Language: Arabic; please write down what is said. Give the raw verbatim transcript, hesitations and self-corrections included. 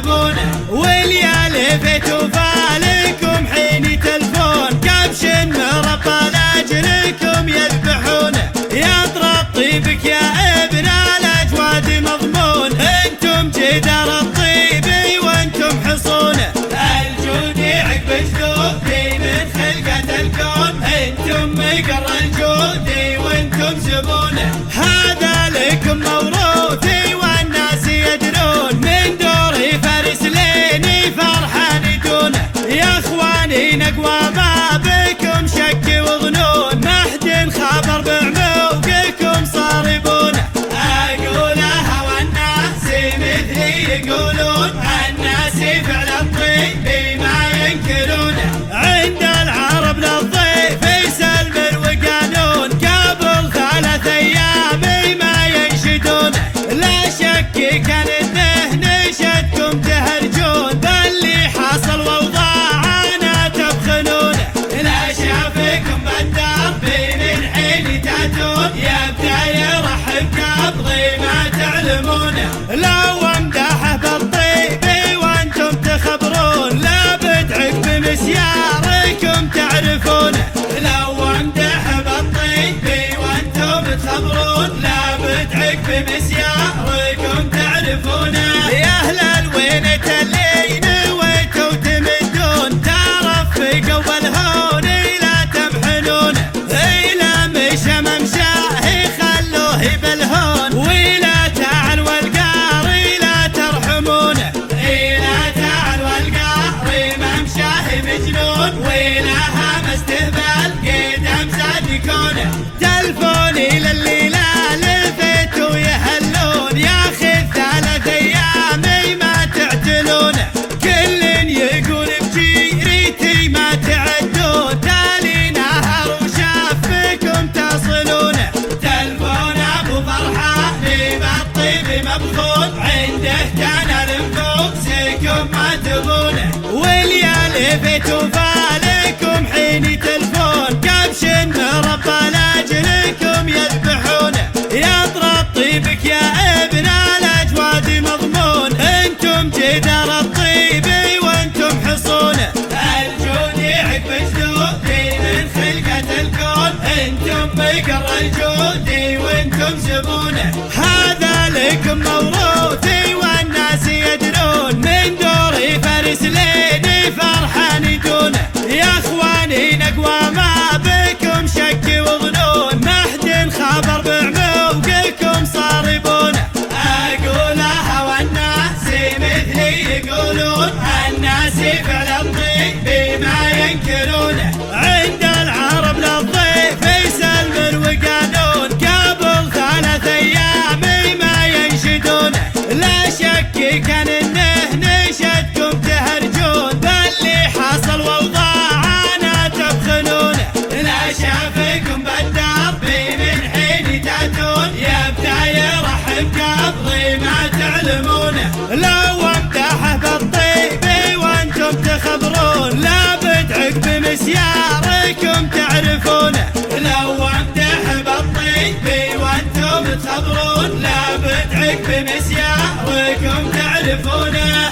تبونه، والليالي بيت وفالكم حين تلفون، كبش مربى لاجلكم يذبحونه، يطرب طيبك يا ابن الاجواد مضمون، انتم جدار الطيب وانتم حصونه، الجود عقب جدودي من خلقة الكون، انتم مقر الجود وانتم زبونه، هذا لكم موروثي والناس يدرون، من دوري فارس ليني فرحان دونه، يا اخواني نقوى ما بكم شك وظنون، ما حد خبر بعموقكم صاربونه، اقولها والناس مثلي يقولون، الناس فعل الطيب ما ينكرونه، عند العرب للضيف يسلم الوقانون، قبل ثلاث ايام ما ينشدونه، لا شك كان انه نشدكم تهرجون، باللي حصل واوضاعنا تبخنونه، لا شافكم بالدرب من حين تاتون، يبدا يرحب قبضي ما تعلمونه، لو امدحه بالطيب وانتم تخبرون، لا بدعك بمسياركم تعرفونه، لو امدحه بالطيب وانتم تخبرون، لا بدعك بمسياركم تعرفونه، يا اهل الوينة اللي نويتوا تمدون، ترفقوا بالهون لا تمحنونه، الى مشى ممشاه خلوه بالهون، ولا تعال والقار لا ترحمونه، الى تعال والقار ممشاه مجنون، ولا هم استهبال قدم زاد كونه، تلفوني لليلة لفتوا يهلون، ياخذ ثلاث ايام ما تعتلونه، كل يقول بجيرتي ما تعدون، تالي نهر وشافكم تصلونه، تلفون ابو فرحان بالطيب مبخون، عنده كان لنفوسكم ما تبونه، والليالي بيت وفالكم حين تلفون، كبش مربى لاجلكم يذبحونه، يطرب طيبك يا ابن الاجواد مضمون، انتم جدار الطيب وانتم حصونه، الجود عقب جدودي من خلقة الكون، انتم مقر الجود وانتم زبونه، هذا لكم موروثي والناس يدرون، من دوري فارس ليني فرحان دونه، يا اخواني نقوى ما بكم شك وظنون، ما حد خبر بعموقكم صاربونه، اقولها والناس مثلي يقولون، الناس فعل الطيب ما ينكرونه، عند العرب للضيف يسلم الوقانون، قبل ثلاث ايام ما ينشدونه، لا شك كان انه نشدكم تهرجون، باللي حصل واوضاعنا تبخنونه، لا شافكم بالدرب من حين تاتون، يبدا يرحب قبضي ما تعلمونه، لو امدحه بالطيب وانتم تخبرون، لا بدعك بمسياركم تعرفونه، لو امدحه بالطيب وانتم تخبرون، لا بدعك بمسياركم تعرفونه.